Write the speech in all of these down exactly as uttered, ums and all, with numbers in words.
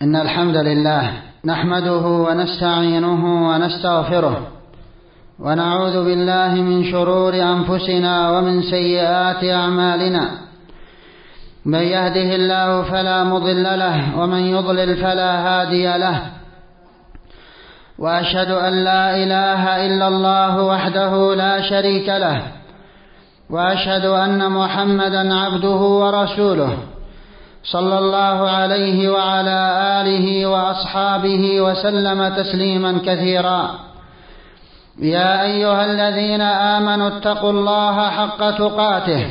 إن الحمد لله نحمده ونستعينه ونستغفره ونعوذ بالله من شرور أنفسنا ومن سيئات أعمالنا. من يهده الله فلا مضل له ومن يضلل فلا هادي له، وأشهد أن لا إله إلا الله وحده لا شريك له، وأشهد أن محمدا عبده ورسوله صلى الله عليه وعلى آله وأصحابه وسلم تسليما كثيرا. يا أيها الذين آمنوا اتقوا الله حق تقاته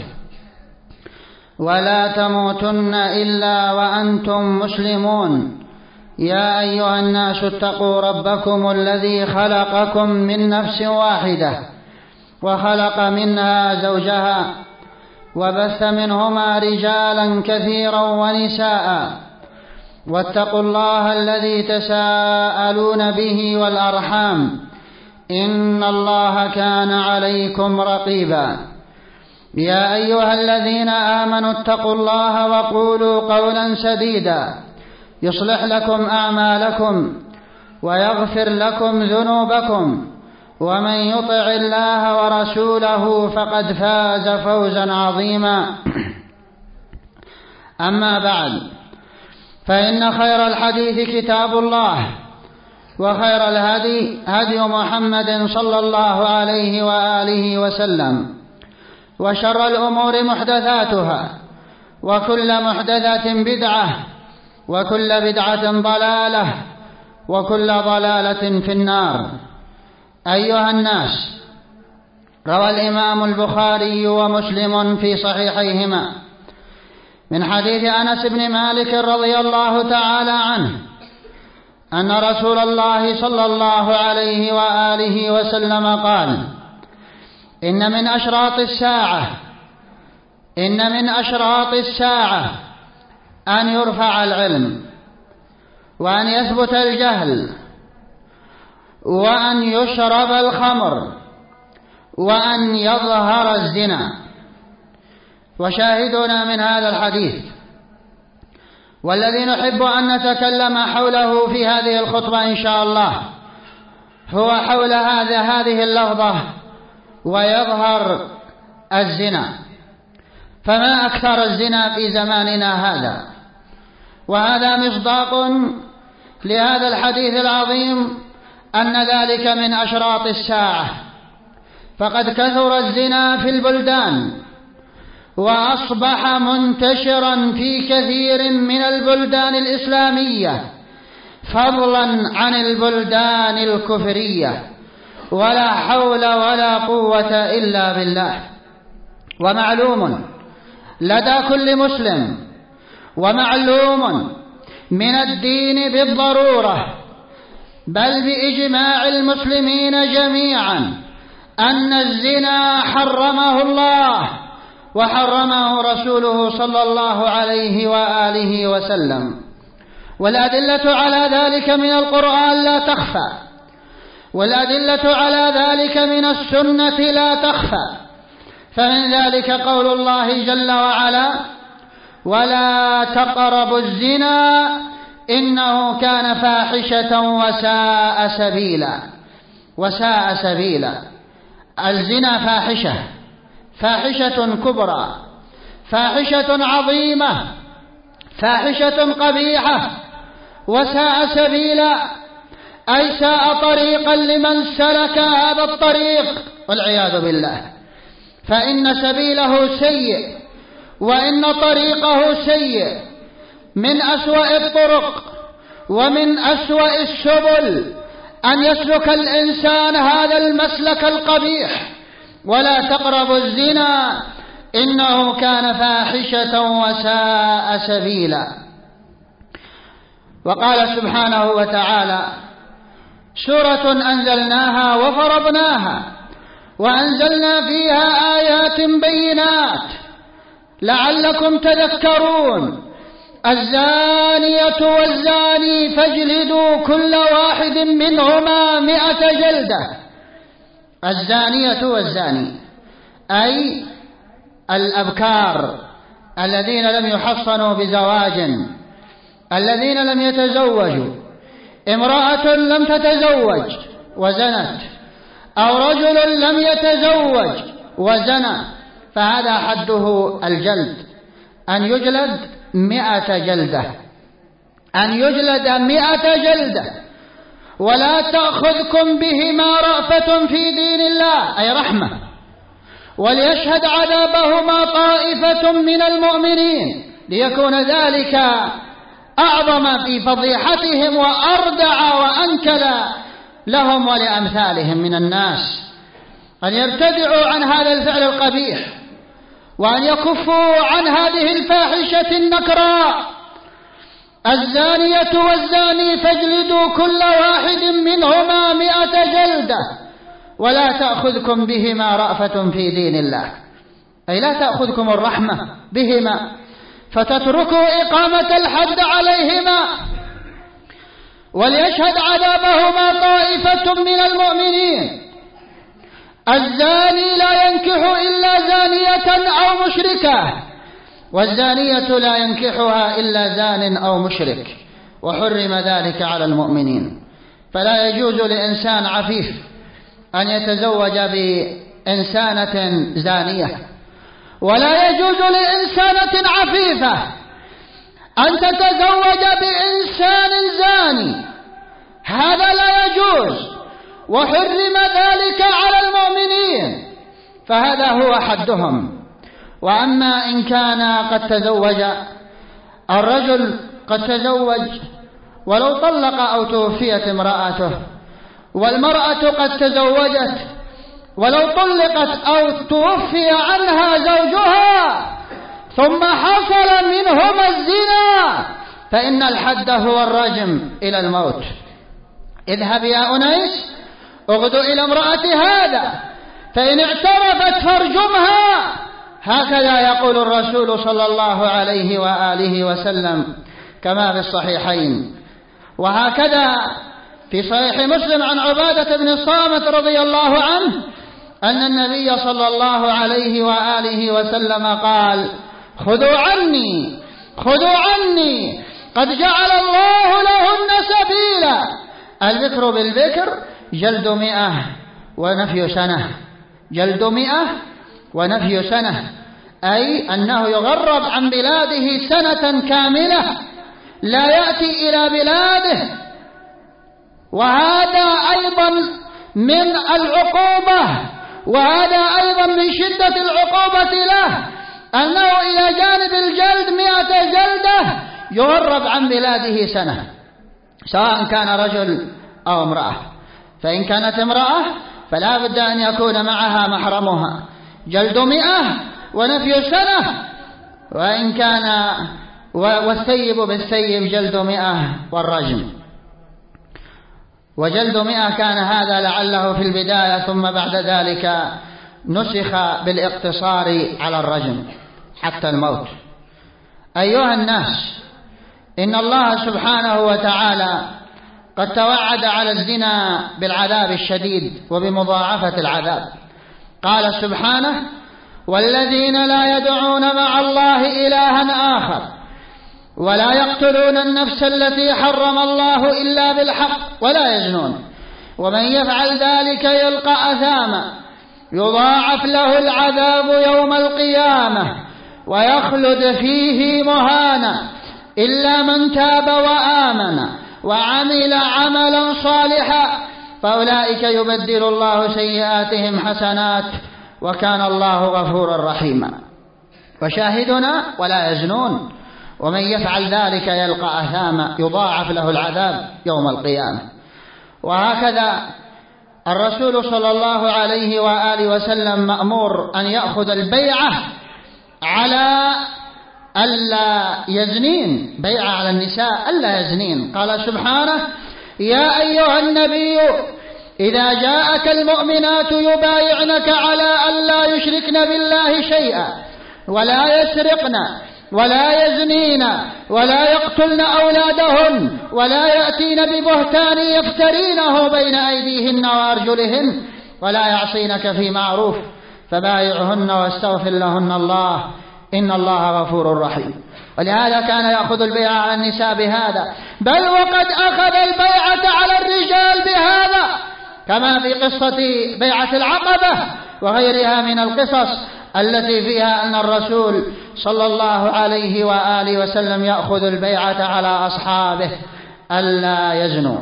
ولا تموتن إلا وأنتم مسلمون. يا أيها الناس اتقوا ربكم الذي خلقكم من نفس واحدة وخلق منها زوجها وبث منهما رجالا كثيرا ونساء، واتقوا الله الذي تساءلون به والأرحام إن الله كان عليكم رقيبا. يا أيها الذين آمنوا اتقوا الله وقولوا قولا سديدا يصلح لكم أعمالكم ويغفر لكم ذنوبكم، ومن يطع الله ورسوله فقد فاز فوزا عظيما. أما بعد، فإن خير الحديث كتاب الله، وخير الهدي هدي محمد صلى الله عليه وآله وسلم، وشر الأمور محدثاتها، وكل محدثة بدعة، وكل بدعة ضلالة، وكل ضلالة في النار. أيها الناس، روى الإمام البخاري ومسلم في صحيحيهما من حديث أنس بن مالك رضي الله تعالى عنه أن رسول الله صلى الله عليه وآله وسلم قال: إن من أشراط الساعة إن من أشراط الساعة أن يرفع العلم، وأن يثبت الجهل، وأن يشرب الخمر، وأن يظهر الزنا. وشاهدنا من هذا الحديث والذي نحب أن نتكلم حوله في هذه الخطبة إن شاء الله هو حول هذا هذه اللفظة: ويظهر الزنا. فما أكثر الزنا في زماننا هذا، وهذا مصداق لهذا الحديث العظيم أن ذلك من أشراط الساعة. فقد كثر الزنا في البلدان، وأصبح منتشرا في كثير من البلدان الإسلامية، فضلا عن البلدان الكفرية، ولا حول ولا قوة إلا بالله. ومعلوم لدى كل مسلم، ومعلوم من الدين بالضرورة، بل بإجماع المسلمين جميعا، أن الزنا حرمه الله وحرمه رسوله صلى الله عليه وآله وسلم. والأدلة على ذلك من القرآن لا تخفى، والأدلة على ذلك من السنة لا تخفى. فمن ذلك قول الله جل وعلا: ولا تقربوا الزنا إنه كان فاحشة وساء سبيلا. وساء سبيلا. الزنا فاحشة، فاحشة كبرى، فاحشة عظيمة، فاحشة قبيحة. وساء سبيلا أي ساء طريقا لمن سلك هذا الطريق والعياذ بالله، فإن سبيله سيء، وإن طريقه سيء. من أسوأ الطرق ومن أسوأ السبل أن يسلك الإنسان هذا المسلك القبيح: ولا تقربوا الزنا إنه كان فاحشة وساء سبيلا. وقال سبحانه وتعالى: سورة أنزلناها وفرضناها وأنزلنا فيها آيات بينات لعلكم تذكرون. الزانية والزاني فاجلدوا كل واحد منهما مئة جلدة. الزانية والزاني أي الأبكار الذين لم يحصنوا بزواج، الذين لم يتزوجوا، امرأة لم تتزوج وزنت، أو رجل لم يتزوج وزنى، فهذا حده الجلد، أن يجلد مئة جلدة، أن يجلد مئة جلدة. ولا تأخذكم بهما رأفة في دين الله، أي رحمة، وليشهد عذابهما طائفة من المؤمنين، ليكون ذلك أعظم في فضيحتهم وأردع وأنكل لهم ولأمثالهم من الناس، أن يبتدعوا عن هذا الفعل القبيح، وأن يكفوا عن هذه الفاحشة النكراء. الزانية والزاني فاجلدوا كل واحد منهما مئة جلدة ولا تأخذكم بهما رأفة في دين الله، أي لا تأخذكم الرحمة بهما فتتركوا إقامة الحد عليهما. وليشهد عذابهما طائفة من المؤمنين. الزاني لا ينكح إلا زانية أو مشركة، والزانية لا ينكحها إلا زان أو مشرك، وحرم ذلك على المؤمنين. فلا يجوز لإنسان عفيف أن يتزوج بإنسانة زانية، ولا يجوز لإنسانة عفيفة أن تتزوج بإنسان زاني، هذا لا يجوز، وحرم ذلك على المؤمنين، فهذا هو حدهم. وأما إن كان قد تزوج الرجل، قد تزوج ولو طلق أو توفيت امرأته، والمرأة قد تزوجت ولو طلقت أو توفي عنها زوجها ثم حصل منهما الزنا، فإن الحد هو الرجم إلى الموت. اذهب يا أنيس اغدو إلى امرأة هذا، فإن اعترفت فارجمها، هكذا يقول الرسول صلى الله عليه وآله وسلم كما في الصحيحين. وهكذا في صحيح مسلم عن عبادة بن الصامت رضي الله عنه أن النبي صلى الله عليه وآله وسلم قال: خذوا عني خذوا عني قد جعل الله لهن سبيلا. الذكر بالذكر جلد مئة ونفي سنة، جلد مئة ونفي سنة، أي أنه يغرب عن بلاده سنة كاملة لا يأتي إلى بلاده. وهذا أيضا من العقوبة، وهذا أيضا من شدة العقوبة له، أنه إلى جانب الجلد مئة جلدة يغرب عن بلاده سنة، سواء كان رجل أو امرأة. فإن كانت امرأة فلا بد أن يكون معها محرمها، جلد مئة ونفي سنة. وإن كان والثيب بالثيب جلد مئة والرجم. وجلد مئة كان هذا لعله في البداية، ثم بعد ذلك نسخ بالاقتصار على الرجم حتى الموت. أيها الناس، إن الله سبحانه وتعالى قد توعد على الزنا بالعذاب الشديد وبمضاعفة العذاب. قال سبحانه: والذين لا يدعون مع الله إلها آخر ولا يقتلون النفس التي حرم الله إلا بالحق ولا يزنون ومن يفعل ذلك يلقى أثاما يضاعف له العذاب يوم القيامة ويخلد فيه مهانا إلا من تاب وآمن وعمل عملا صالحا فأولئك يبدل الله سيئاتهم حسنات وكان الله غفورا رحيما. وشاهدنا: ولا يزنون ومن يفعل ذلك يلقى أثاما يضاعف له العذاب يوم القيامة. وهكذا الرسول صلى الله عليه وآله وسلم مأمور أن يأخذ البيعة على ألا يزنين، بيعة على النساء ألا يزنين. قال سبحانه: يا أيها النبي إذا جاءك المؤمنات يبايعنك على ألا يشركن بالله شيئا ولا يسرقن ولا يزنين ولا يقتلن أولادهن ولا يأتين ببهتان يفترينه بين أيديهن وأرجلهن ولا يعصينك في معروف فبايعهن واستغفر لهن الله إن الله غفور رحيم. ولهذا كان يأخذ البيعة على النساء بهذا، بل وقد أخذ البيعة على الرجال بهذا، كما في قصة بيعة العقبة وغيرها من القصص التي فيها أن الرسول صلى الله عليه وآله وسلم يأخذ البيعة على أصحابه ألا يزنوا.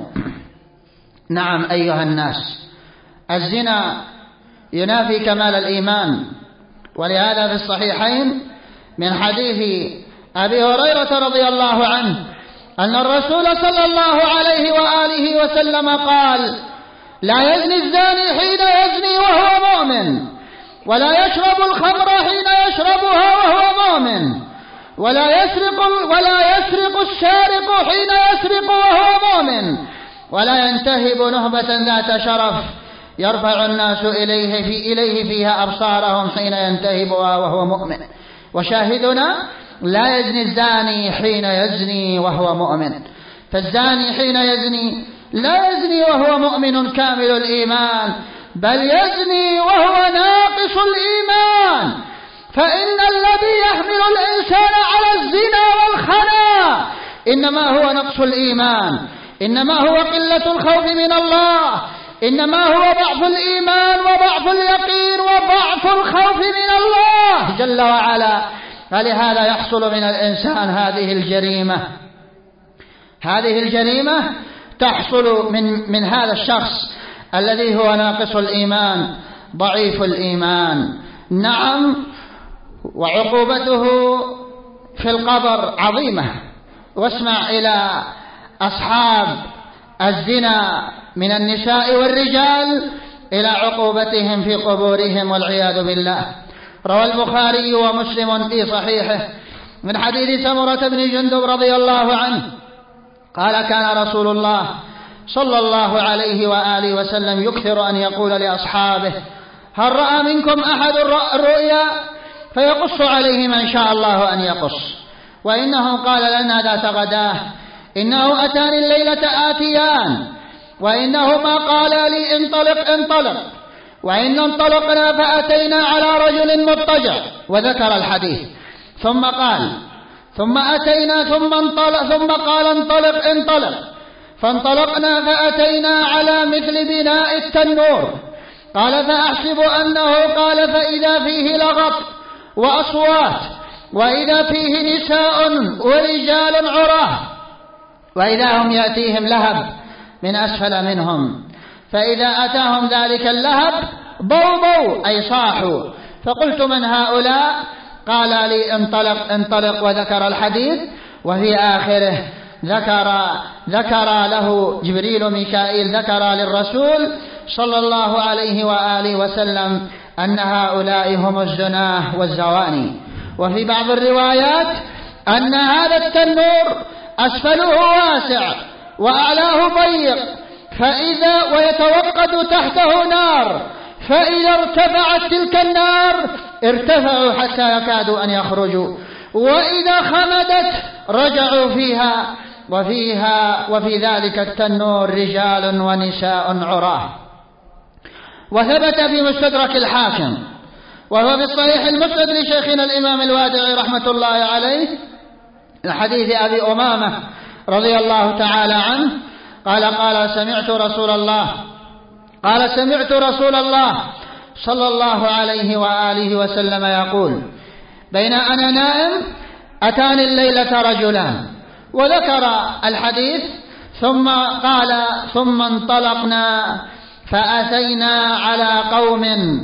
نعم أيها الناس، الزنا ينافي كمال الإيمان، ولهذا في الصحيحين من حديث أبي هريرة رضي الله عنه أن الرسول صلى الله عليه وآله وسلم قال: لا يزني الزاني حين يزني وهو مؤمن، ولا يشرب الخمر حين يشربها وهو مؤمن، ولا يسرق ولا يسرق السارق حين يسرق وهو مؤمن، ولا ينتهب نهبة ذات شرف يرفع الناس إليه في إليه فيها أبصارهم حين ينتهبها وهو مؤمن. وشاهدنا: لا يزني الزاني حين يزني وهو مؤمن. فالزاني حين يزني لا يزني وهو مؤمن كامل الإيمان، بل يزني وهو ناقص الإيمان. فإن الذي يحمل الإنسان على الزنا والخنا إنما هو نقص الإيمان، إنما هو قلة الخوف من الله، إنما هو ضعف الإيمان وضعف اليقين وضعف الخوف من الله جل وعلا. فلهذا يحصل من الإنسان هذه الجريمة. هذه الجريمة تحصل من من هذا الشخص الذي هو ناقص الإيمان ضعيف الإيمان. نعم، وعقوبته في القبر عظيمة. واسمع إلى أصحاب الزنا من النساء والرجال إلى عقوبتهم في قبورهم والعياذ بالله. روى البخاري ومسلم في صحيحه من حديث سمرة بن جندب رضي الله عنه قال: كان رسول الله صلى الله عليه وآله وسلم يكثر أن يقول لأصحابه: هل رأى منكم أحد الرؤيا؟ فيقص عليه من شاء الله أن يقص. وإنه قال لنا ذات غداه: إنه أتاني الليلة آتيان، وإنهما قالا لي: انطلق انطلق. وإن انطلقنا فأتينا على رجل مضطجع، وذكر الحديث. ثم قال: ثم أتينا ثم انطلق ثم قال: انطلق انطلق. فانطلقنا فأتينا على مثل بناء التنور. قال: فأحسب أنه قال: فإذا فيه لغط وأصوات، وإذا فيه نساء ورجال عراه، وإذا هم يأتيهم لهب من أسفل منهم، فإذا أتاهم ذلك اللهب ضوضوا أي صاحوا. فقلت: من هؤلاء؟ قال لي: انطلق انطلق، وذكر الحديث. وفي آخره ذكر ذكر له جبريل ميكائيل ذكر للرسول صلى الله عليه وآله وسلم أن هؤلاء هم الزناه والزواني. وفي بعض الروايات أن هذا التنور أسفله واسع وأعلاه ضيق، فإذا ويتوقد تحته نار، فإذا ارتفعت تلك النار ارتفعوا حتى يكادوا أن يخرجوا، وإذا خمدت رجعوا فيها، وفيها وفي ذلك التنور رجال ونساء عراه. وثبت في مستدرك الحاكم وهو في الصحيح المسند لشيخنا الإمام الوادعي رحمة الله عليه الحديث أبي أمامة رضي الله تعالى عنه قال: قال سمعت رسول الله قال سمعت رسول الله صلى الله عليه وآله وسلم يقول: بين أنا نائم أتاني الليلة رجلان، وذكر الحديث. ثم قال: ثم انطلقنا فأتينا على قوم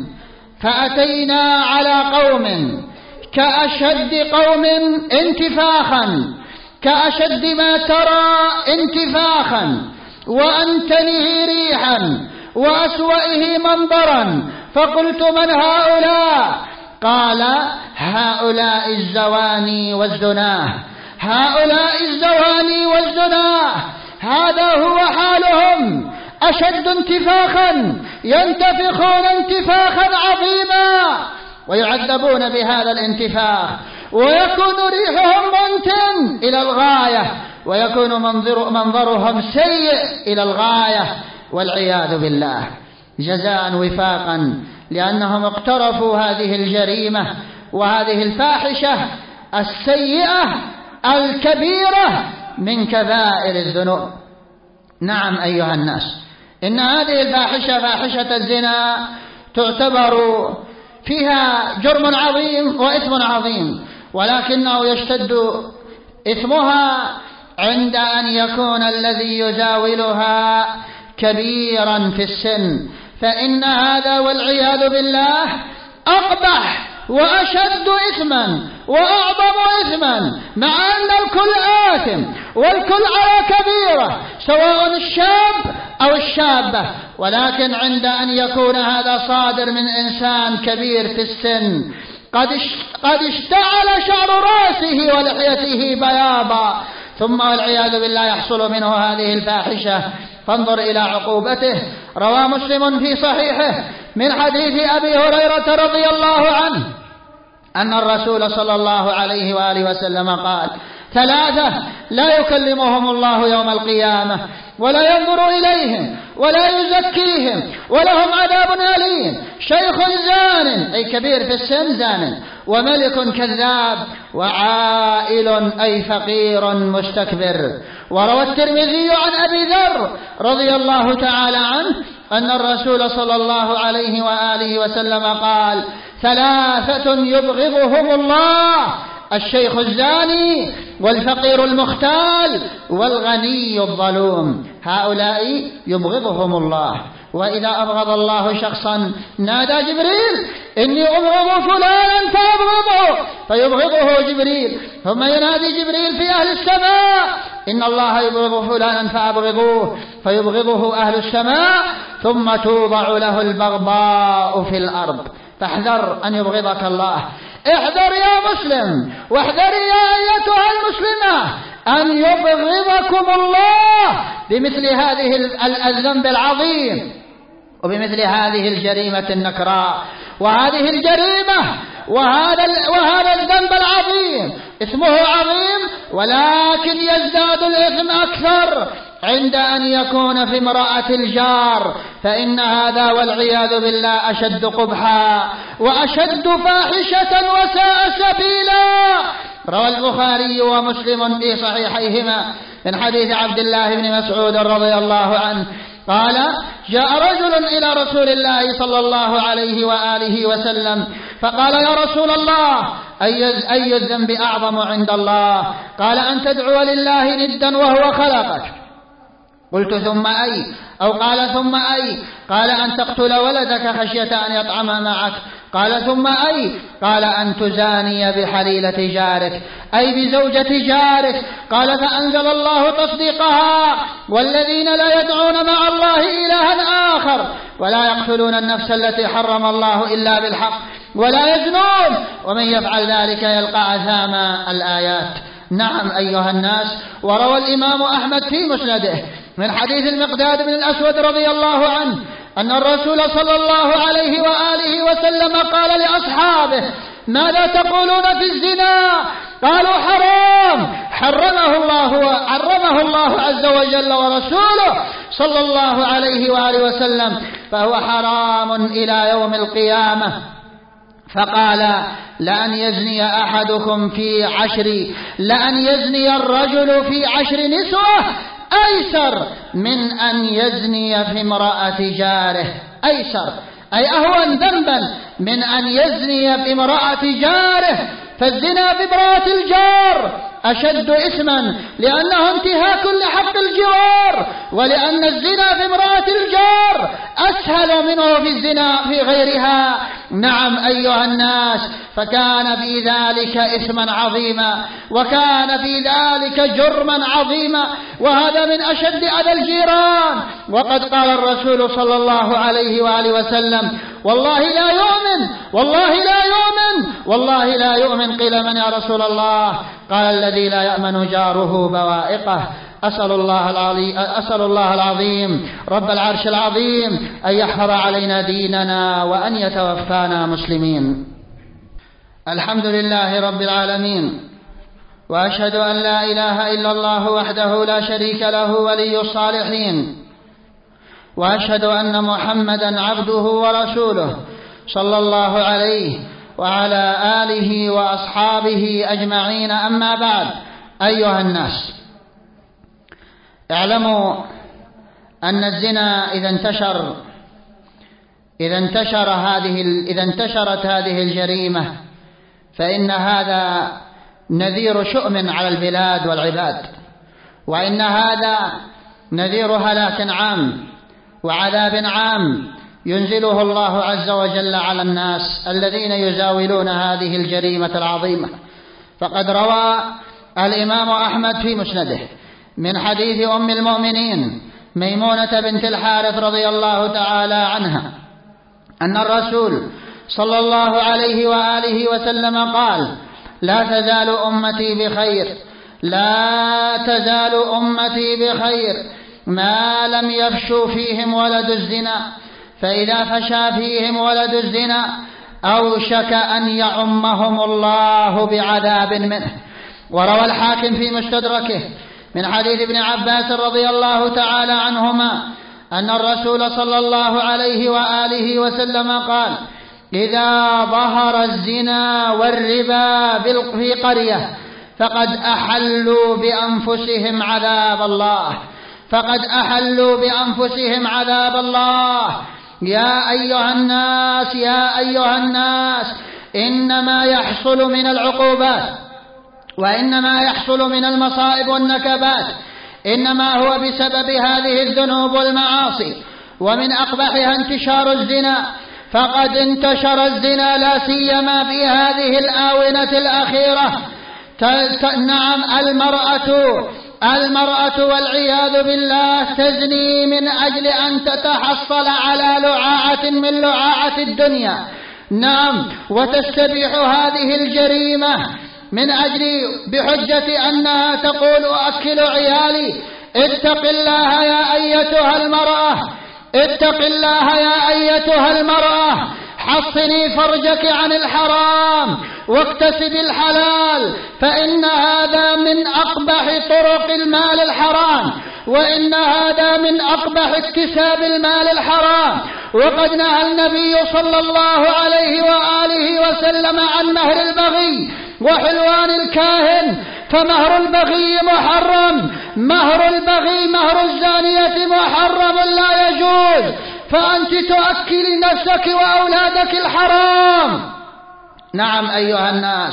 فأتينا على قوم كأشد قوم انتفاخا، كأشد ما ترى انتفاخا، وأنتنه ريحا، وأسوئه منظرا. فقلت: من هؤلاء؟ قال: هؤلاء الزواني والزناه، هؤلاء الزواني والزناه، هذا هو حالهم، أشد انتفاخا، ينتفخون انتفاخا عظيما ويعذبون بهذا الانتفاخ، ويكون ريحهم منتن إلى الغاية، ويكون منظر منظرهم سيء إلى الغاية والعياذ بالله، جزاء وفاقا لأنهم اقترفوا هذه الجريمة وهذه الفاحشة السيئة الكبيرة من كبائر الذنوب. نعم أيها الناس، إن هذه الفاحشة فاحشة الزنا تعتبر فيها جرم عظيم وإثم عظيم، ولكنه يشتد إثمها عند أن يكون الذي يزاولها كبيرا في السن، فإن هذا والعياذ بالله أقبح وأشد إثما وأعظم إثما، مع أن الكل آثم والكل على كبيرة سواء الشاب أو الشابة، ولكن عند أن يكون هذا صادر من إنسان كبير في السن قد اشتعل شعر رأسه ولحيته بياضا، ثم والعياذ بالله يحصل منه هذه الفاحشة، فانظر إلى عقوبته. روى مسلم في صحيحه من حديث أبي هريرة رضي الله عنه أن الرسول صلى الله عليه وآله وسلم قال: ثلاثة لا يكلمهم الله يوم القيامة ولا ينظر إليهم ولا يزكيهم ولهم عذاب أليم: شيخ زان أي كبير في السن زان، وملك كذاب، وعائل أي فقير مستكبر. وروى الترمذي عن أبي ذر رضي الله تعالى عنه أن الرسول صلى الله عليه وآله وسلم قال: ثلاثة يبغضهم الله: الشيخ الزاني والفقير المختال والغني الظلوم. هؤلاء يبغضهم الله. وإذا أبغض الله شخصا نادى جبريل: إني أبغض فلانا فأبغضه، فيبغضه جبريل، ثم ينادي جبريل في أهل السماء: إن الله يبغض فلانا فأبغضوه، فيبغضه أهل السماء، ثم توضع له البغضاء في الأرض. فاحذر أن يبغضك الله. احذر يا مسلم، واحذري يا أيتها المسلمة أن يبغضكم الله بمثل هذه الذنب العظيم وبمثل هذه الجريمة النكراء. وهذه الجريمة وهذا وهذا الذنب العظيم اسمه عظيم، ولكن يزداد الإثم أكثر عند أن يكون في امرأة الجار، فإن هذا والعياذ بالله أشد قبحا وأشد فاحشة وساء سبيلا. روى البخاري ومسلم في صحيحيهما من حديث عبد الله بن مسعود رضي الله عنه قال: جاء رجل إلى رسول الله صلى الله عليه وآله وسلم فقال: يا رسول الله، أي, أي الذنب أعظم عند الله؟ قال: أن تدعو لله ندا وهو خلقك. قلت: ثم أي؟ أو قال: ثم أي؟ قال: أن تقتل ولدك خشية أن يطعم معك. قال: ثم أي؟ قال: أن تزاني بحليلة جارك أي بزوجة جارك. قال: فأنزل الله تصديقها: والذين لا يدعون مع الله إلها آخر ولا يقتلون النفس التي حرم الله إلا بالحق ولا يزنون ومن يفعل ذلك يلقى أثاما. الآيات. نعم أيها الناس، وروى الإمام أحمد في مسنده من حديث المقداد بن الأسود رضي الله عنه أن الرسول صلى الله عليه وآله وسلم قال لأصحابه: ماذا تقولون في الزنا؟ قالوا: حرام، حرمه الله حرمه الله عز وجل ورسوله صلى الله عليه وآله وسلم، فهو حرام إلى يوم القيامة. فقال: لأن يزني أحدكم في عشر لأن يزني الرجل في عشر نسوة أيسر من أن يزني في امرأة جاره. أيسر أي أهون ذنبا من أن يزني في امرأة جاره، فالزنا بامرأة الجار أشد إثما لأنه انتهاك لحق الجوار، ولأن الزنا في امرأة الجار أسهل منه في الزنا في غيرها. نعم أيها الناس، فكان في ذلك إثما عظيما وكان في ذلك جرما عظيما، وهذا من أشد أذى الجيران. وقد قال الرسول صلى الله عليه وآله وسلم: والله لا يؤمن والله لا يؤمن والله لا يؤمن. قيل: من يا رسول الله؟ قال: الذي لا يأمن جاره بوائقه. أسأل الله العظيم أسأل الله العظيم رب العرش العظيم أن يحفظ علينا ديننا وأن يتوفانا مسلمين. الحمد لله رب العالمين، وأشهد أن لا إله إلا الله وحده لا شريك له ولي الصالحين، وأشهد أن محمدا عبده ورسوله صلى الله عليه وعلى آله وأصحابه أجمعين، أما بعد. أيها الناس، اعلموا أن الزنا إذا انتشر إذا انتشر هذه إذا انتشرت هذه الجريمة فإن هذا نذير شؤم على البلاد والعباد، وإن هذا نذير هلاك عام وعذاب عام ينزله الله عز وجل على الناس الذين يزاولون هذه الجريمة العظيمة. فقد روى الإمام أحمد في مسنده من حديث أم المؤمنين ميمونة بنت الحارث رضي الله تعالى عنها أن الرسول صلى الله عليه وآله وسلم قال: لا تزال أمتي بخير لا تزال أمتي بخير ما لم يفشوا فيهم ولد الزنا، فإذا فشى فيهم ولد الزنا أوشك أن يعمهم الله بعذاب منه. وروى الحاكم في مستدركه من حديث ابن عباس رضي الله تعالى عنهما أن الرسول صلى الله عليه وآله وسلم قال: إذا ظهر الزنا والربا في قرية فقد أحلوا بأنفسهم عذاب الله فقد أحلوا بأنفسهم عذاب الله. يا أيها الناس يا أيها الناس إنما يحصل من العقوبات وإنما يحصل من المصائب والنكبات إنما هو بسبب هذه الذنوب والمعاصي، ومن أقبحها انتشار الزنا. فقد انتشر الزنا لا سيما في هذه الآونة الأخيرة. نعم، المرأة المرأة والعياذ بالله تزني من أجل أن تتحصل على لعاعة من لعاعة الدنيا. نعم، وتستبيح هذه الجريمة من أجل بحجة أنها تقول: أأكل عيالي. اتق الله يا أيتها المرأة اتق الله يا أيتها المرأة حصني فرجك عن الحرام واكتسب الحلال، فإن هذا من أقبح طرق المال الحرام، وإن هذا من أقبح اكتساب المال الحرام. وقد نهى النبي صلى الله عليه وآله وسلم عن مهر البغي وحلوان الكاهن، فمهر البغي محرم، مهر البغي مهر الزانية محرم لا يجوز، فأنت تؤكل نفسك وأولادك الحرام. نعم أيها الناس،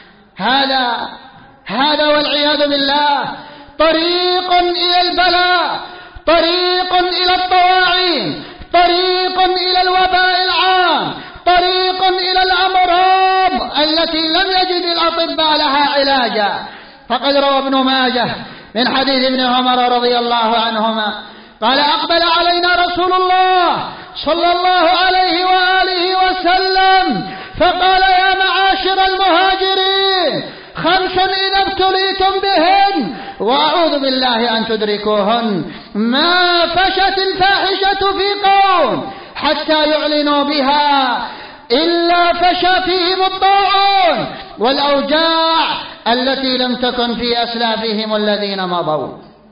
هذا هذا والعياذ بالله طريق إلى البلاء، طريق إلى الطواعين، طريق إلى الوباء العام، طريق إلى الأمراض التي لم يجد الأطباء لها علاجا. فقد روى ابن ماجه من حديث ابن عمر رضي الله عنهما قال: أقبل علينا رسول الله صلى الله عليه وآله وسلم فقال: يا معاشر المهاجرين، خمس إذا ابتليتم بهن وأعوذ بالله أن تدركوهن، ما فشت الفاحشة في قوم حتى يعلنوا بها إلا فشى فيهم الطاعون والأوجاع التي لم تكن في أسلافهم الذين مضوا.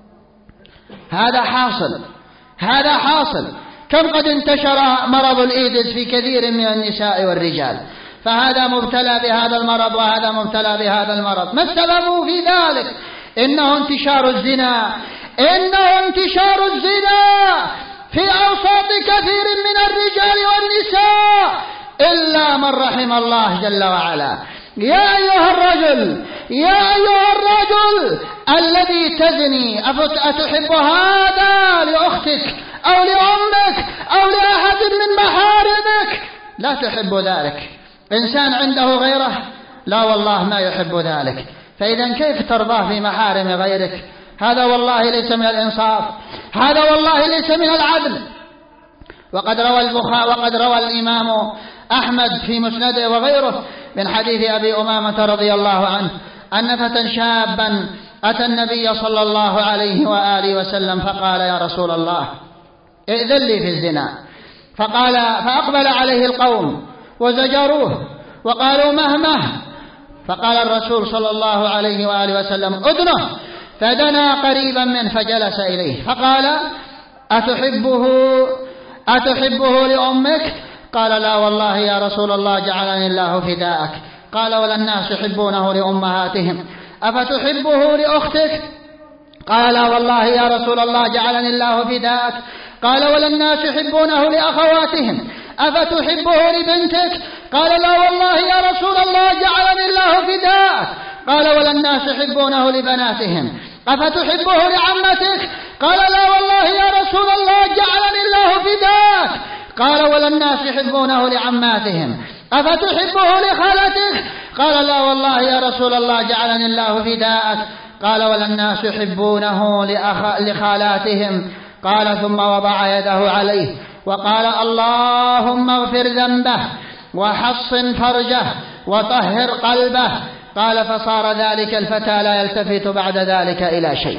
هذا حاصل هذا حاصل كم قد انتشر مرض الإيدز في كثير من النساء والرجال، فهذا مبتلى بهذا المرض وهذا مبتلى بهذا المرض. ما السبب في ذلك؟ إنه انتشار الزنا إنه انتشار الزنا في أوساط كثير من الرجال والنساء إلا من رحم الله جل وعلا. يا أيها الرجل يا أيها الرجل الذي تزني، أتحب هذا لأختك أو لأمك أو لأحد من محارمك؟ لا تحب ذلك. إنسان عنده غيره؟ لا والله ما يحب ذلك. فإذا كيف ترضاه في محارم غيرك؟ هذا والله ليس من الإنصاف، هذا والله ليس من العدل. وقد روى البخاري وقد روى الإمام أحمد في مسنده وغيره من حديث أبي أمامة رضي الله عنه أن فتى شابا أتى النبي صلى الله عليه وآله وسلم فقال: يا رسول الله، ائذن لي في الزنا. فقال فأقبل عليه القوم وزجروه وقالوا: مهمه. فقال الرسول صلى الله عليه وآله وسلم: أدنه. فدنا قريبا منه فجلس إليه فقال: أتحبه أتحبه لأمك؟ قال لا والله يا رسول الله جعلني الله فداءك. قال ولا الناس يحبونه لأمهاتهم أفتحبه لأختك؟ قال لا والله يا رسول الله جعلني الله فداءك. قال ولا الناس يحبونه لأخواتهم أفتحبه لبنتك؟ قال لا والله يا رسول الله جعلني الله فداءك. قال ولا الناس يحبونه لبناتهم أفتحبه لعمتك؟ قال لا والله يا رسول الله جعلني الله فداك. قال ولا الناس يحبونه لعماتهم أفتحبه لخالتك؟ قال لا والله يا رسول الله جعلني الله فداك. قال ولا الناس يحبونه لأخ... لخالاتهم. قال ثم وضع يده عليه وقال اللهم اغفر ذنبه وحصن فرجه وطهر قلبه. قال فصار ذلك الفتى لا يلتفت بعد ذلك إلى شيء.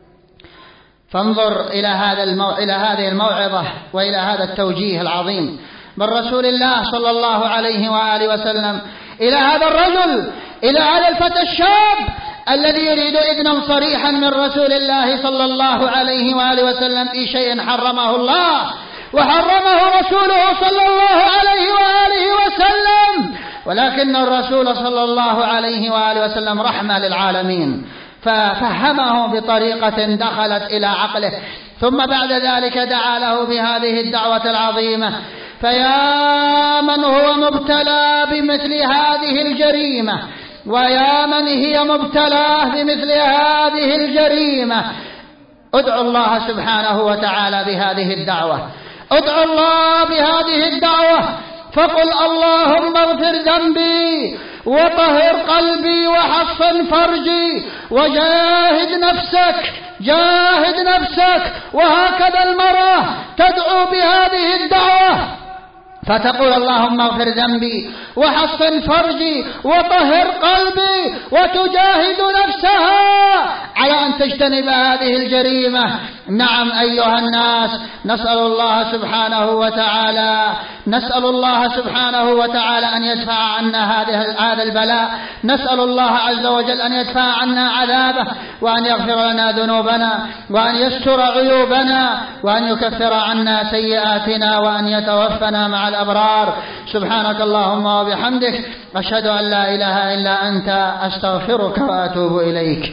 فانظر إلى هذا المو... إلى هذه الموعظة وإلى هذا التوجيه العظيم من رسول الله صلى الله عليه وآله وسلم إلى هذا الرجل، إلى هذا الفتى الشاب الذي يريد إذنا صريحا من رسول الله صلى الله عليه وآله وسلم في شيء حرمه الله وحرمه رسوله صلى الله عليه وآله وسلم. ولكن الرسول صلى الله عليه وآله وسلم رحمة للعالمين ففهمه بطريقة دخلت إلى عقله، ثم بعد ذلك دعا له بهذه الدعوة العظيمة. فيا من هو مبتلى بمثل هذه الجريمة ويا من هي مبتلاه بمثل هذه الجريمة، ادعو الله سبحانه وتعالى بهذه الدعوة، ادعو الله بهذه الدعوة فقل اللهم اغفر ذنبي وطهر قلبي وحصن فرجي وجاهد نفسك، جاهد نفسك. وهكذا المرأة تدعو بهذه الدعوة فتقول اللهم اغفر ذنبي وحصن فرجي وطهر قلبي وتجاهد نفسها على أن تجتنب هذه الجريمة. نعم أيها الناس، نسأل الله سبحانه وتعالى نسأل الله سبحانه وتعالى أن يدفع عنا هذا البلاء، نسأل الله عز وجل أن يدفع عنا عذابه وأن يغفر لنا ذنوبنا وأن يستر عيوبنا وأن يكفر عنا سيئاتنا وأن يتوفنا مع الأبرار. سبحانك اللهم وبحمدك، أشهد أن لا إله إلا أنت، أستغفرك وأتوب إليك.